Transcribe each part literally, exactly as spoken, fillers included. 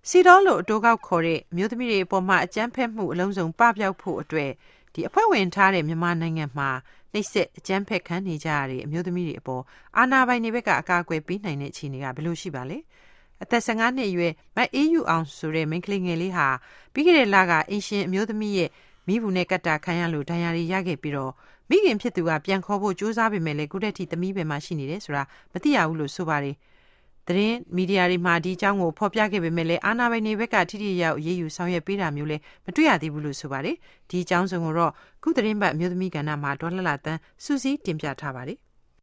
စီတော်လို့အတိုးကောက်ခေါ်တဲ့မြို့သမီးတွေအပေါ်မှာအကြမ်းဖက်မှုအလုံးစုံပပျောက်ဖို့အတွက်ဒီအဖွဲ့ဝင်ထားတဲ့မြန်မာနိုင်ငံမှာနှိပ်စက်အကြမ်းဖက်ခံနေကြရတဲ့အမျိုးသမီးတွေအပေါ်အာဏာပိုင်တွေဘက်ကအကာအကွယ်ပေးနိုင်တဲ့အခြေအနေကဘယ်လိုရှိပါလဲအသက်၁၅နှစ်အရွယ်မအေးယူအောင်ဆိုတဲ့မိန်းကလေးငယ်လေးဟာပြီးခဲ့တဲ့လကအင်ရှင်အမျိုးသမီးရဲ့မိဘူးနဲ့ကတ်တာခံရလို့ဒဏ်ရာတွေရခဲ့ပြီးတော့မိခင်ဖြစ်သူကပြန်ခေါ်ဖို့ကြိုးစားပေမဲ့လည်းခုတည်းထိသမီးပဲမှရှိနေတယ်ဆိုတာမသိရဘူးလို့ဆိုပါတယ်သတင်းမီဒီယာတွေမှာဒီအကြောင်းကိုဖော်ပြခဲ့ပေမဲ့လည်းအာဏာပိုင်တွေဘက်ကထိထိရောက်အရေးယူဆောင်ရွက်ပေးတာမျိုးလည်းမတွေ့ရသေးဘူးလို့ဆိုပါတယ်ဒီအကြောင်းစုံကိုတော့ခုသတင်းပတ်အမျိုးသမီးကဏ္ဍမှာဒေါ်လှလှတန်းစူးစီးတင်ပြထားပါတယ်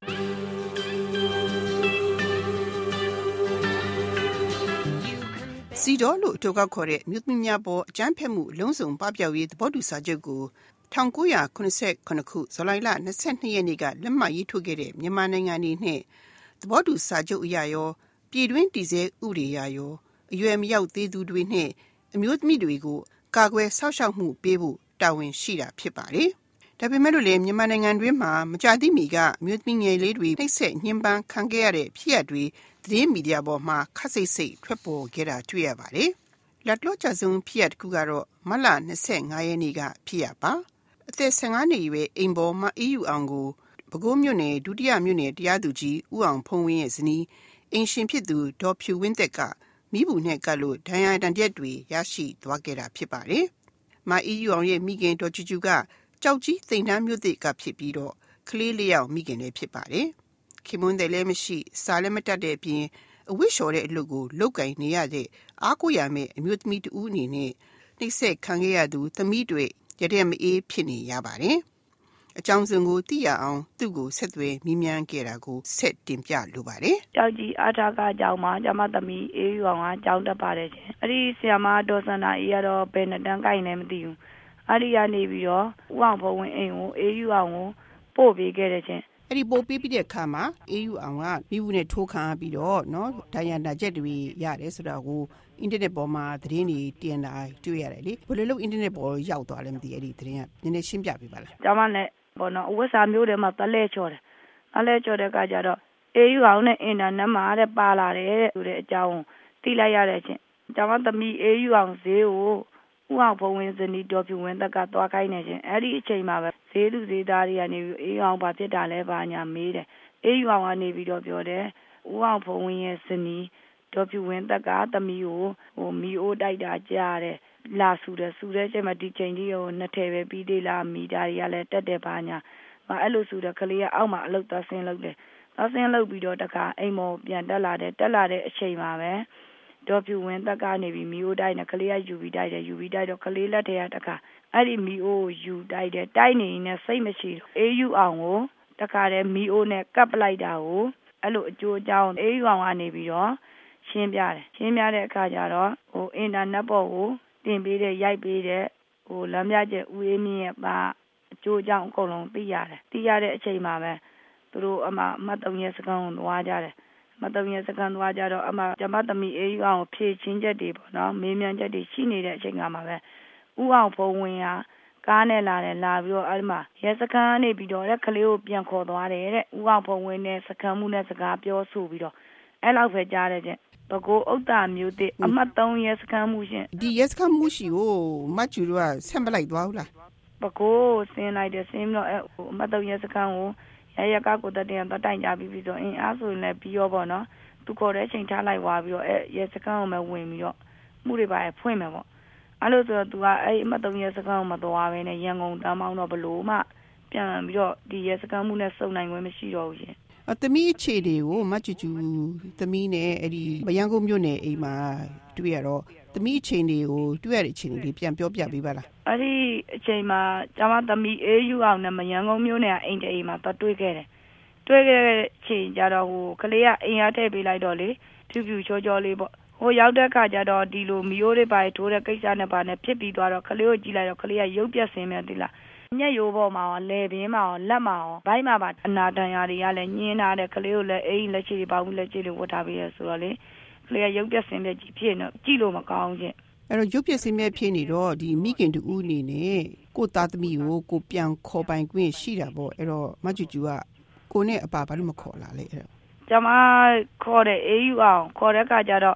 စီတော်လို့အတိုကောက်ခေါ်တဲ့မြို့သမီးများပေါ်အကြမ်းဖက်မှုအလုံးစုံပပျောက်ရေးသဘောတူစာချုပ်ကို၁၉၇၇ခုဇူလိုင်လ၂၂ရက်နေ့ကလက်မှတ်ရေးထိုးခဲ့တဲ့မြန်မာနိုင်ငံအနေနဲ့သဘောတူစာချုပ်အရရောပြည်တွင်းတည်ဆဲဥပဒေအရရောအရွယ်မရောက်သေးသူတွေနဲ့အမျိုးသမီးတွေကိုကာကွယ်စောင့်ရှောက်မှုပေးဖို့တာဝန်ရှိတာဖြစ်ပါတယ်။ဒါပေမဲ့လို့လည်းမြန်မာနိုင်ငံတွင်းမှာမကြာသေးမီကအမျိုးသမီးငယ်လေးတွေနှိပ်စက်ညှဉ်းပန်းခံခဲ့ရတဲ့ဖြစ်ရပ်တွေသတင်းမီဒီယာပေါ်မှာခက်စိတ်စိတ်ထွက်ပေါ်ခဲ့တာတွေ့ရပါတယ်။လက်လော့ချဆုံးဖြစ်ရပ်တစ်ခုကတော့မတ်လ၂၅ရက်နေ့ကဖြစ်ရပ်ပါ။အသက်၁၅နှစ်အရွယ်အိမ်ပေါ်မအေးယူအောင်ကိုပဲခူးမြို့နယ်ဒုတိယမြို့နယ်တရားသူကြီးဦးအောင်ဖုံးဝင်းရဲ့ဇနီးအင်ရှင်ဖြစ်သူဒေါ်ဖြူဝင်းသက်ကမိဘူးနဲ့ကပ်လို့ဒဏ်ရာဒဏ်ချက်တွေရရှိသွားခဲ့တာဖြစ်ပါတယ်။မအေးယူအောင်ရဲ့မိခင်ဒေါ်ကျူကျူကကြောက်ကြီးသိမ်နှမ်းမြို့သစ်ကဖြစ်ပြီးတော့ကလေးလေးယောက်မိခင်လည်းဖြစ်ပါတယ်။ခင်မွန်းတယ်လည်းမရှိစားလည်းမတတ်တဲ့အပြင်အဝတ်လျှော်တဲ့အလုပ်ကိုလုပ်ကင်နေရတဲ့အားကိုးရမယ့်အမျိုးသမီးတဦးအနေနဲ့နှိပ်စက်ခံခဲ့ရသူသမီးတွေရတဲ့မအေးဖြစ်နေရပါတယ်။အကြောင်းစုံကိုသိရအောင်သူ့ကိုဆက်သွယ်မိမြန်းခဲ့တာကိုဆက်တင်ပြလိုပါတယ်။ကြောက်ကြီးအားထားကအကြောင်းမှာကျမသမီးအေးယူအောင်ကကြောင်းတက်ပါတယ်ရှင်။အဲ့ဒီဆီယမဒေါ်စန္ဒာအေးကတော့ဘယ်နှစ်တန်းကိုင်လဲမသိဘူး။အဲ့ဒီကနေပြီးတော့ဦးအောင်ဖုံးဝင်းအိမ်ကိုအေးယူအောင်ကိုပို့ပေးခဲ့တယ်ရှင်။အဲ့ဒီပို့ပေးပြီးတဲ့အခါမှာအေးယူအောင်ကမိဘူးနဲ့ထိုးခံပြီးတော့နော်ဒဏ်ရာဒဏ်ချက်တွေရတယ်ဆိုတာကိုအင်တာနက်ပေါ်မှာသတင်းတွေတင်လာတွေ့ရတယ်လေဘယ်လိုလုပ်အင်တာနက်ပေါ်ရောက်သွားလဲမသိအဲ့ဒီသတင်းကနည်းနည်းရှင်းပြပေးပါလား။ကျမနဲ့ဘောနော်အဝတ်စားမျိုးတွေမှာတလဲချော်တယ်။တလဲချော်တဲ့အခါကျတော့အေးယူအောင်နဲ့အင်တာနက်မှာတဲ့ပါလာတယ်တဲ့ဆိုတဲ့အကြောင်းသိလိုက်ရတဲ့ချင်းကျမသမီးအေးယူအောင်ဈေးကိုဦးအောင်ဖုံးဝင်းဇနီးဒေါ်ဖြူဝင်းသက်ကသွားခိုင်းနေချင်းအဲ့ဒီအချိန်မှာပဲဈေးသူဈေးသားတွေကနေပြီးအေးယူအောင်ဘာဖြစ်တာလဲဘာညာမေးတယ်အေးယူအောင်ကနေပြီးတော့ပြောတယ်ဦးအောင်ဖုံးဝင်းရဲ့ဇနီးဒေါ်ဖြူဝင်းသက်ကသမီးကိုဟိုမီအိုးတိုက်တာကြားတယ်လာဆူတယ်ဆူတဲ့အချိန်မှာဒီချိန်ကြီးကိုနှစ်ထည်ပဲပြီးသေးလားမီတာတွေကလည်းတက်တယ်ဘာညာငါအဲ့လိုဆူတဲ့ကလေးကအောက်မှာအလုတ်သားဆင်းလုပ်တယ်သားဆင်းလုပ်ပြီးတော့တခါအိမ်မော်ပြန်တက်လာတယ်တက်လာတဲ့အချိန်မှာပဲဒေါ်ဖြူဝင်းသက်ကနေပြီးမီအိုးတိုက်နေကလေးကယူပြီးတိုက်တယ်ယူပြီးတိုက်တော့ကလေးလက်ထဲကတခါအဲ့ဒီမီအိုးကိုယူတိုက်တယ်တိုက်နေရင်စိတ်မရှိတော့အေးယူအောင်ကိုတခါတည်းမီအိုးနဲ့ကပ်ပလိုက်တာကိုအဲ့လိုအကျိုးအကြောင်းအေးယူအောင်ကနေပြီးတော့ရှင်းပြတယ်ရှင်းပြတဲ့အခါကျတော့ဟိုအင်တာနက်ပေါ်ကိုတင်ပေးတဲ့ရိုက်ပေးတဲ့ဟိုလမ်းပြချက်ဦးအေးမြင့်ရဲ့ပါအကျိုးအကြောင်းအကုန်လုံးသိရတယ်သိရတဲ့အချိန်မှာပဲသူတို့အမမတ်တုံရဲ့စကားကိုသွားကြတယ်မတ်တုံရဲ့စကားသွားကြတော့အမကျမသမီးအေးယူအောင်ဖြည့်ချင်းချက်တွေပေါ့နော်မေးမြန်းချက်တွေရှိနေတဲ့အချိန်ကမှပဲဦးအောင်ဖုံးဝင်းကကားနဲ့လာတယ်လာပြီးတော့အဲ့မှာရဲစခန်းနေပြီးတော့တဲ့ကလေးကိုပြန်ခေါ်သွားတယ်တဲ့ဦးအောင်ဖုံးဝင်းနဲ့စခန်းမှုနဲ့စကားပြောဆိုပြီးတော့အဲ့လောက်ပဲကြားတယ်ချင်းဘကိုဥဒ္ဒါမျိုးတစ်အမှတ်သုံးရဲစခန်းမှုရှင်ဒီရဲစခန်းမှုရှိကိုမတ်ကျူတို့ကဆက်မလိုက်သွားဘူးလားဘကိုဆင်းလိုက်တယ်ဆင်းပြီးတော့အဲ့အမှတ်သုံးရဲစခန်းကိုရရကကိုတက်တဲ့တော့တိုင်ကြပြီးပြီးဆိုအင်းအားဆိုရင်လည်းပြီးရောပေါ့နော်သူခေါ်တဲ့အချိန်ထားလိုက်သွားပြီးတော့အဲ့ရဲစခန်းကိုမှဝင်ပြီးတော့မှုတွေပါဖွင့်မယ်ပေါ့အဲ့လိုဆိုတော့သူကအဲ့အမှတ်သုံးရဲစခန်းကိုမသွားဘဲနဲ့ရန်ကုန်တန်းမောင်းတော့ဘလို့မှပြန်ပြီးတော့ဒီရဲစခန်းမှုနဲ့စုံနိုင်ခွင့်မရှိတော့ဘူးရှင်အသမီးအခြေတွေကိုမကျူကျူသမီးနဲ့အဲ့ဒီရန်ကုန်မြို့နယ်အိမ်မှာတွေ့ရတော့သမီးအခြေတွေကိုတွေ့ရတဲ့အခြေအနေတွေပြန်ပြောပြပေးပါလားအဲ့ဒီအချိန်မှာကျမသမီးအေးယူအောင်နဲ့မရန်ကုန်မြို့နယ်အိမ်တအိမ်မှာတော့တွေ့ခဲ့တယ်တွေ့ခဲ့တဲ့အချိန်ကျတော့ဟိုကလေးကအိမ်အားထည့်ပေးလိုက်တော့လေဖြူဖြူချောချောလေးပေါ့ဟိုရောက်တဲ့အခါကျတော့ဒီလိုမီယိုးတွေပါထိုးတဲ့ကိစ္စနဲ့ပါနဲ့ဖြစ်ပြီးသွားတော့ကလေးကိုကြည့်လိုက်တော့ကလေးကရုပ်ပြက်စင်းမြန်သီလားညက်ရိုးပေါ်မှာရောလဲပင်မှာရောလက်မှာရောဘိုက်မှာပါအနာတန်ရာတွေကလည်းညင်းထားတဲ့ကလေးကိုလည်းအိမ်လက်ချီတွေပေါင်းလက်ချီတွေဝတ်ထားပေးရဆိုတော့လေကလေးကရုပ်ပြက်စင်းပြက်ကြီးဖြစ်နေကြည့်လို့မကောင်းချင်းအဲ့တော့ရုပ်ပြက်စင်းပြက်ဖြစ်နေတော့ဒီမိခင်တူဦးအနေနဲ့ကိုသားသမီးကိုကိုပြန်ခေါ်ပိုင်ခွင့်ရှိတာပေါ့အဲ့တော့မကျူကျူကကိုနဲ့အပါဘာလို့မခေါ်လာလဲအဲ့တော့ကျမခေါ်တဲ့အေးယူအောင်ခေါ်တဲ့အခါကျတော့ဆ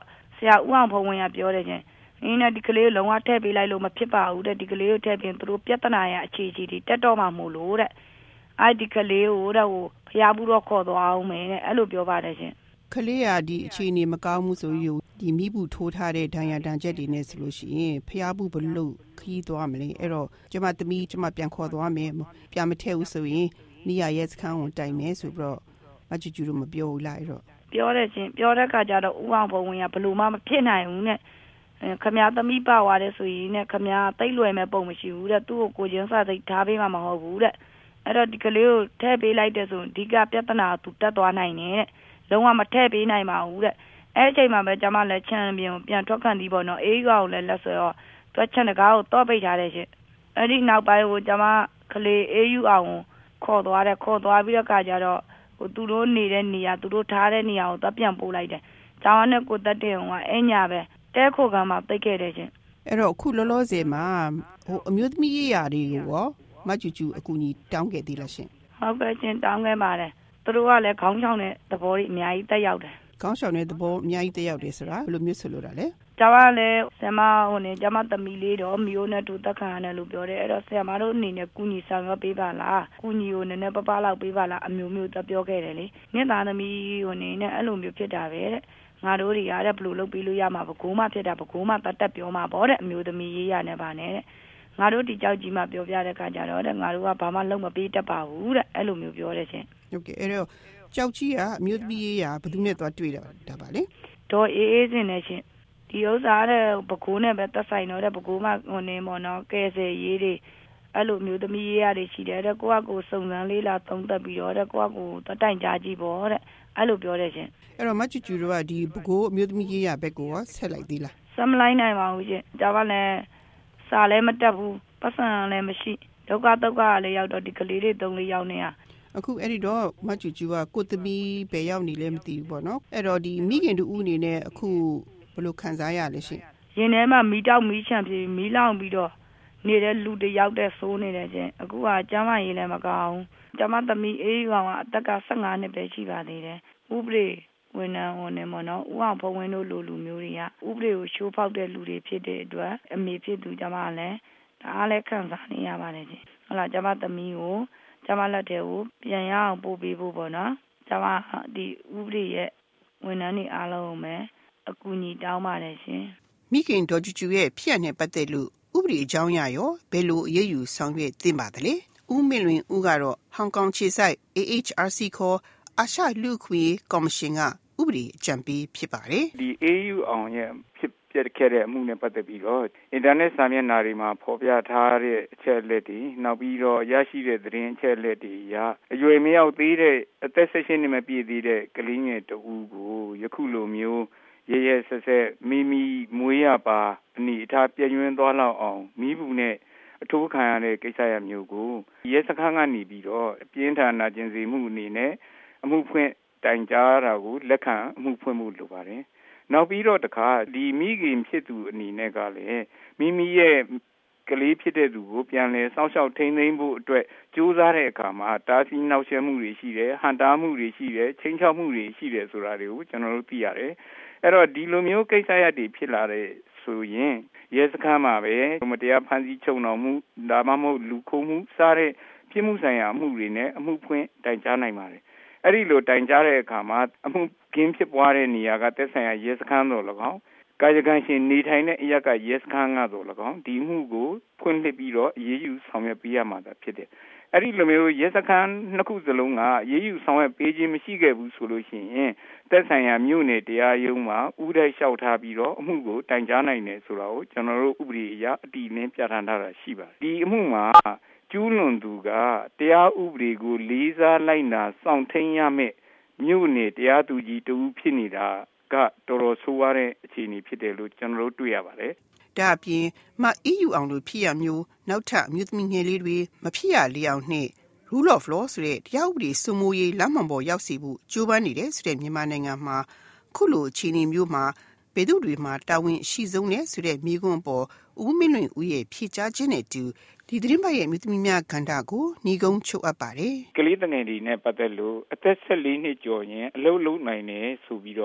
ရာဦးအောင်ဖုံဝင်ရပြောတယ်ချင်းအင်းနဲ့ဒီကလေးလုံးဝထည့်ပေးလိုက်လို့မဖြစ်ပါဘူးတဲ့ဒီကလေးကိုထည့်ပြင်သူတို့ပြဿနာရအခြေကြီးတွေတက်တော့မှမို့လို့တဲ့အဲ့ဒီကလေးကိုတဲ့ဟိုဖျားဘူးတော့ခေါ်သွားအောင်မယ်တဲ့အဲ့လိုပြောပါတယ်ချင်းကလေးရဒီအခြေအနေမကောင်းမှုဆိုရင်ဒီမိဘူးထိုးထားတဲ့ဒဏ်ရာဒဏ်ချက်တွေနဲ့ဆိုလို့ရှိရင်ဖျားဘူးဘလို့ခီးသွားမလဲအဲ့တော့ကျမသမီးကျမပြန်ခေါ်သွားမယ်ပြန်မထည့်ဘူးဆိုရင်နေရရဲ့စခန်းကိုတိုင်မယ်ဆိုပြီးတော့အချူချူတို့မပြောဘူးလားအဲ့တော့ပြောတယ်ချင်းပြောတဲ့ခါကျတော့ဦးအောင်ဘုံဝင်ကဘလို့မှမဖြစ်နိုင်ဘူးနဲ့ခမရသမီးပါသွားတယ်ဆိုရင်နဲ့ခမရတိတ်လွယ်မဲ့ပုံမရှိဘူးတဲ့သူ့ကိုကိုချင်းစားသိထားပေးမှမဟုတ်ဘူးတဲ့အဲ့တော့ဒီကလေးကိုထည့်ပေးလိုက်တဲ့ဆိုရင်ဒီကပြဿနာသူတက်သွားနိုင်တယ်တဲ့လုံးဝမထည့်ပေးနိုင်ပါဘူးတဲ့အဲ့အချိန်မှာပဲကျမလည်းချန်ပီယံပြန်ထွက်ခံပြီးပေါ့နော်အေးရွာကိုလည်းလက်ဆွဲတော့တွက်ချန်တကားကိုတော့ပိတ်ထားတယ်ရှင်အဲ့ဒီနောက်ပိုင်းကိုကျမကလေးအေးယူအောင်ခေါ်သွားတယ်ခေါ်သွားပြီးတော့ကကြတော့ဟိုသူတို့နေတဲ့နေရာသူတို့ထားတဲ့နေရာကိုတော့ပြန်ပို့လိုက်တယ်ကျမနဲ့ကိုတက်တဲ့ဟိုကအညာပဲတဲခိုကမှပိတ်ခဲ့တယ်ရှင်အဲ့တော့အခုလောလောဆယ်မှာဟိုအမျိုးသမီးရာတွေကိုရောမကျူကျူအကူကြီးတောင်းခဲ့သေးလားရှင်ဟုတ်ကဲ့ရှင်တောင်းခဲ့ပါတယ်သူတို့ကလည်းခေါင်းဆောင်တဲ့သဘောတွေအများကြီးတက်ရောက်တယ်ခေါင်းဆောင်တဲ့သဘောအများကြီးတက်ရောက်တယ်ဆိုတာဘယ်လိုမျိုးဆိုလို့တာလဲကျမလည်းဆရာမဟိုနေကျမသမီးလေးတော့မျိုးနဲ့တူတက်ခံရတယ်လို့ပြောတယ်အဲ့တော့ဆရာမတို့အနေနဲ့ကုညီဆောင်ရွက်ပေးပါလားကုညီကိုနည်းနည်းပပလောက်ပေးပါလားအမျိုးမျိုးတက်ပြောခဲ့တယ်လေမြင့်သားသမီးဟိုနေနဲ့အဲ့လိုမျိုးဖြစ်တာပဲတဲ့ငါတို့တွေရတဲ့ဘလို့လုပ်ပြီးလို့ရမှာဘကိုးမှဖြစ်တာဘကိုးမှတတ်တက်ပြောမှာပေါ့တဲ့အမျိုးသမီးရေးရနေပါနဲ့တဲ့ငါတို့ဒီကြောက်ကြီးမှပြောပြတဲ့ခါကျတော့တဲ့ငါတို့ကဘာမှလုံးမပေးတတ်ပါဘူးတဲ့အဲ့လိုမျိုးပြောတယ်ရှင်ဟုတ်ကဲ့အဲ့တော့ကြောက်ကြီးကအမျိုးသမီးရေးရဘယ်သူနဲ့သွားတွေ့တာဒါပါလေဒေါ်အေးအေးစင်နဲ့ရှင်ဒီဥစ္စာတဲ့ဘကိုးနဲ့ပဲတက်ဆိုင်တော့တဲ့ဘကိုးမှဟိုနေမော်နော်ကဲဆယ်ရေးတွေအဲ့လိုမျိုးသမီးရေးရတယ်ရှိတယ်တဲ့ကိုကကိုစုံစမ်းလေးလာသုံးသက်ပြီးတော့တဲ့ကိုကကိုတတိုင်ကြားကြည့်ပေါ့တဲ့အဲ့လိုပြောတယ်ရှင်အဲ့တော့မချူချူတို့ကဒီဘကိုးအမျိုးသမီးရေးရဘက်ကိုရောဆက်လိုက်သေးလားဆက်မလိုက်နိုင်ပါဘူးရှင်ဒါပါလဲစာလည်းမတက်ဘူးပတ်စံလည်းမရှိဒုက္ခဒုက္ခလည်းရောက်တော့ဒီကလေးတွေသုံးလေးရောက်နေတာအခုအဲ့ဒီတော့မချူချူကကိုသမီးပဲရောက်နေလဲမသိဘူးပေါ့နော်အဲ့တော့ဒီမိခင်တူဦးအနေနဲ့အခုဘယ်လိုခံစားရလဲရှင်ရင်ထဲမှာမီတောက်မီချမ်းပြေမီလောင်ပြီးတော့နေတဲ့လူတွေရောက်တဲ့ဆိုးနေတယ်ချင်းအခုကကျမရေးလည်းမကောင်းကျမသမီးအေးကောင်ကအသက်ကဆယ့်ငါးနှစ်ပဲရှိပါသေးတယ်ဥပဒေဝန်ထမ်းဝန်နေမနော်ဦးအောင်ဖုံးဝင်းတို့လူလူမျိုးတွေကဥပဒေကိုရှိုးဖောက်တဲ့လူတွေဖြစ်တဲ့အတွက်အမေဖြစ်သူကျမလည်းဒါလည်းခံစားနေရပါတယ်ချင်းဟုတ်လားကျမသမီးကိုကျမလက်ထဲကိုပြန်ရအောင်ပို့ပေးဖို့ပေါ့နော်ကျမဒီဥပဒေရဲ့ဝန်ထမ်းတွေအားလုံးပဲအကူအညီတောင်းပါတယ်ရှင်မိခင်ဒေါ်ကျူကျူရဲ့ဖြစ်ရတဲ့ပတ်သက်လို့ဥပဒေအကြောင်းအရာရောဘယ်လိုအရေးယူဆောင်ရွက်သင့်ပါသလဲဦးမင်းလွင်ဦးကတော့ဟောင်ကောင်ခြေစိုက် A H R C ခေါ်အာရှလူ့အခွင့်အရေးကော်မရှင်ကဥပဒေအကြံပေးဖြစ်ပါတယ်ဒီ A U အောင်ရဲ့ဖြစ်ပြခဲ့တဲ့အမှုနဲ့ပတ်သက်ပြီးတော့အင်တာနက်စာမျက်နှာတွေမှာဖော်ပြထားတဲ့အချက်အလက်တွေနောက်ပြီးတော့ရရှိတဲ့သတင်းအချက်အလက်တွေအရအရွယ်မရောက်သေးတဲ့အသက်၁၈နှစ်မပြည့်သေးတဲ့ကလေးငယ်တဦးကိုယခုလိုမျိုးရဲရဲဆက်ဆက်မိမိမွေးရပါအနေအထားပြည့်ညွှန်းသွားလောက်အောင်မိဘူးနဲ့အထိုးခံရတဲ့ကိစ္စရမျိုးကိုရဲစခန်းကနေပြီးတော့ပြင်းထန်နာကျင်စေမှုအနေနဲ့အမှုဖွင့်တိုင်ကြားတာကိုလက်ခံအမှုဖွင့်မှုလိုပါတယ်။နောက်ပြီးတော့တခါဒီမိခင်ဖြစ်သူအနေနဲ့ကလည်းမိမိရဲ့ကလေးဖြစ်တဲ့သူကိုပြန်လည်စောင့်ရှောက်ထိန်းသိမ်းဖို့အတွက်ကြိုးစားတဲ့အခါမှာတားဆီးနှောက်ယှက်မှုတွေရှိတယ်၊ဟန်တားမှုတွေရှိတယ်၊ချိန်ချောက်မှုတွေရှိတယ်ဆိုတာတွေကိုကျွန်တော်တို့သိရတယ်။အဲ့တော့ဒီလိုမျိုးကိစ္စရပ်တွေဖြစ်လာတဲ့ဆိုရင်ရဲစခန်းမှာပဲမတရားဖမ်းဆီးချုပ်နှောင်မှုဒါမှမဟုတ်လူခိုးမှုစတဲ့ပြစ်မှုဆိုင်ရာအမှုတွေနဲ့အမှုဖွင့်တိုင်ကြားနိုင်ပါတယ်။အဲ့ဒီလိုတိုင်ကြားတဲ့အခါမှာအမှုကင်းဖြစ်ပွားတဲ့နေရာကသက်ဆိုင်ရာရဲစခန်းတော်၎င်းကာယကံရှင်နေထိုင်တဲ့အရာကရဲစခန်းကတော့၎င်းဒီမှုကိုဖွင့်လှစ်ပြီးတော့အရေးယူဆောင်ရွက်ပေးရမှာဖြစ်တယ်။အဲ့ဒီလိုမျိုးရဲစခန်းနှစ်ခုစလုံးကအရေးယူဆောင်ရွက်ပေးခြင်းမရှိခဲ့ဘူးဆိုလို့ရှိရင်သက်ဆိုင်ရာမြို့နယ်တရားရုံးမှာဥပဒေလျှောက်ထားပြီးတော့အမှုကိုတိုင်ကြားနိုင်တယ်ဆိုတာကိုကျွန်တော်တို့ဥပဒေအရအတည်နဲ့ပြဋ္ဌာန်းထားတာရှိပါတယ်။ဒီအမှုမှာကျူးလွန်သူကတရားဥပဒေကိုလေးစားလိုက်နာစောင့်ထိန်ရမယ့်မြို့နယ်တရားသူကြီးတူဖြစ်နေတာကတော်တော်ဆိုးရတဲ့အခြေအနေဖြစ်တယ်လို့ကျွန်တော်တို့တွေ့ရပါတယ်။ဒါအပြင်မ E U အောင်လို့ဖြစ်ရမျိုးနောက်ထပ်မြို့သမီးငယ်လေးတွေမဖြစ်ရလေအောင်နဲ့ rule of law ဆိုတဲ့တရားဥပဒေစိုးမိုးရေးလမ်းမှန်ပေါ်ရောက်စေဖို့ကြိုးပမ်းနေတယ်ဆိုတဲ့မြန်မာနိုင်ငံမှာခုလိုအခြေအနေမျိုးမှာဘယ်သူတွေမှာတာဝန်ရှိဆုံးလဲဆိုတဲ့မိကွန်းပေါ်ဦးမင်းလွင်ဦးရဲ့ဖြေကြားခြင်းနဲ့တူဒီသတင်းပတ်ရဲ့မြို့သမီးများကဏ္ဍကိုညီကုန်းချုပ်အပ်ပါတယ်။ကလေးတငယ်တွေနဲ့ပတ်သက်လို့အသက်၁၄နှစ်ကျော်ရင်အလုပ်လုပ်နိုင်တယ်ဆိုပြီးတော့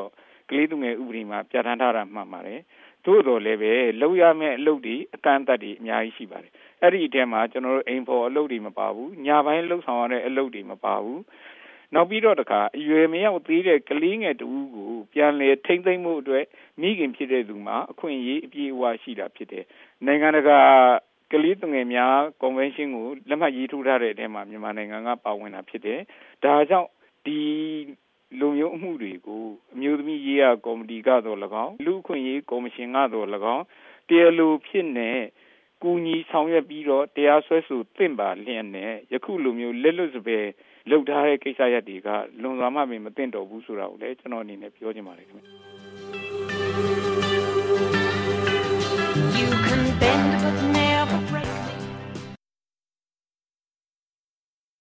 ကလေးသူငယ်ဥပဒေမှာပြဋ္ဌာန်းထားတာမှန်ပါတယ်သို့တော်လည်းပဲလောက်ရမယ့်အလုပ်တွေအကန့်အသတ်တွေအများကြီးရှိပါတယ်အဲ့ဒီအထဲမှာကျွန်တော်တို့အိမ်ဖော်အလုပ်တွေမပါဘူးညပိုင်းလှုပ်ဆောင်ရတဲ့အလုပ်တွေမပါဘူးနောက်ပြီးတော့တခါအရွယ်မရောက်သေးတဲ့ကလေးငယ်တူကိုပြန်လည်ထိမ့်သိမ့်မှုအတွက်မိခင်ဖြစ်တဲ့သူမှာအခွင့်အရေးအပြည့်အဝရှိတာဖြစ်တယ်နိုင်ငံတကာကလေးသူငယ်များကွန်ဗင်းရှင်းကိုလက်မှတ်ရေးထိုးထားတဲ့အထဲမှာမြန်မာနိုင်ငံကပါဝင်တာဖြစ်တယ်ဒါကြောင့်ဒီလူမျိုးအမှုတွေကိုအမျိုးသမီးရေးရာကော်မတီကတော့၎င်းလူ့အခွင့်အရေးကော်မရှင်ကတော့၎င်းတရားလိုဖြစ်နေကူညီဆောင်ရွက်ပြီးတော့တရားစွဲဆိုသင့်ပါလျက်နဲ့ယခုလိုမျိုးလက်လွတ်စပယ်လုပ်ထားတဲ့ကိစ္စရပ်တွေကလွန်စွာမှမသင့်တော်ဘူးဆိုတာကိုလည်းကျွန်တော်အနေနဲ့ပြောချင်ပါတယ်ခင်ဗျ